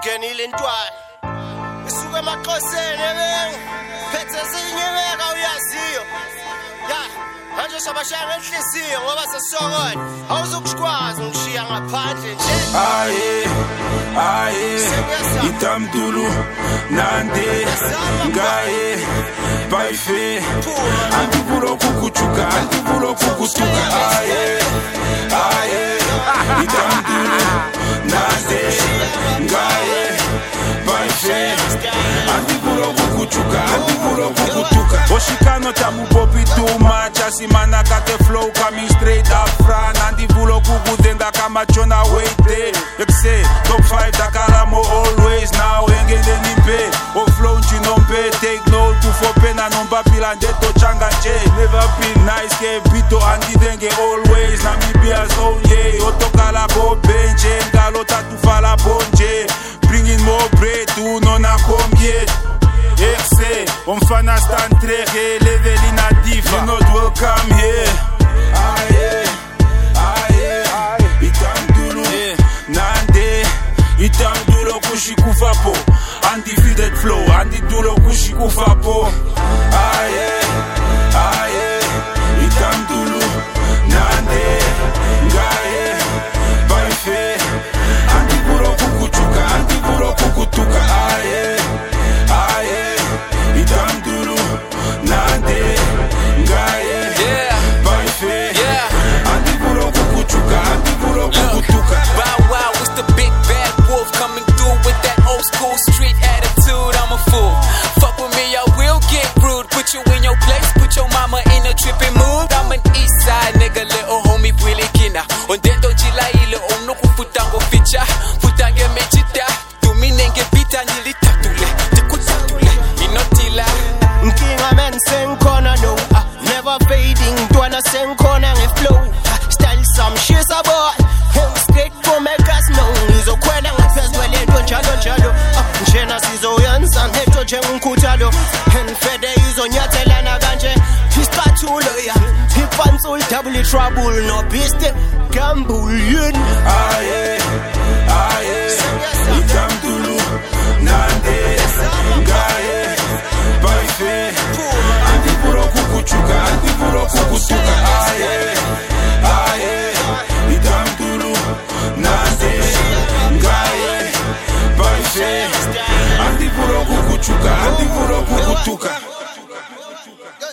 Ngenile intwana isuke emaXhoseni ebeng phethe sinyemeka uyaziyo ya manje shabashaya ngenhliziyo ngoba sesokona awuzukushikwazi ngishiya ngaphandle nje itamdulu nande ngaye baife andibulo kukuchuka itamdulu nande ngaye baife andibulo kukuchuka Oshikano tamu popi too much asimana kate flow coming straight up front andibulo kukudenga kama chona wait say top 5 dakaramo always now engene nimpe o flow chinompe take note to for pena nomba pilande to changa che never been nice ke bito andidenge always Namibia's own yeah otokala bo benche ngalo tatu fala bonje bringing more bread to nona combien Exe, umfana stand trege level in a diva you're not welcome here itamdulu nande itamdulu kushikufapo undefeated flow andidulo kushikufapo itamdulu nande ngaye baife andibulo kukutuka itamdulu nande ngaye baife andibulo kukutuka Bow wow, it's the big bad wolf coming through with that old school street attitude. I'm a fool. Fuck with me, I will get rude. Put you in your place, put your mama in a tripping mood. I'm an east side nigga, little homie Willie Kina. On dento jila ile onuku futango ficha. Futange mechita. Tumi nenge pita nilitatule. Tikutatule. Inotila. Nkinga men senkona no. Never fading. Dwana senkona nge flow. Style some shit about. Straight for make us know. Izo kwena ngapezwele into njalo. Njena sizoyenza neto njengumkhuthalo. Enfede izonyathelana kanje. Ispathulo ya. Ipansul double trouble no beast. Gamble yun. itamdulu nande ngaye baife andibulo kukutuka itamdulu nande ngaye baife andibulo kukutuka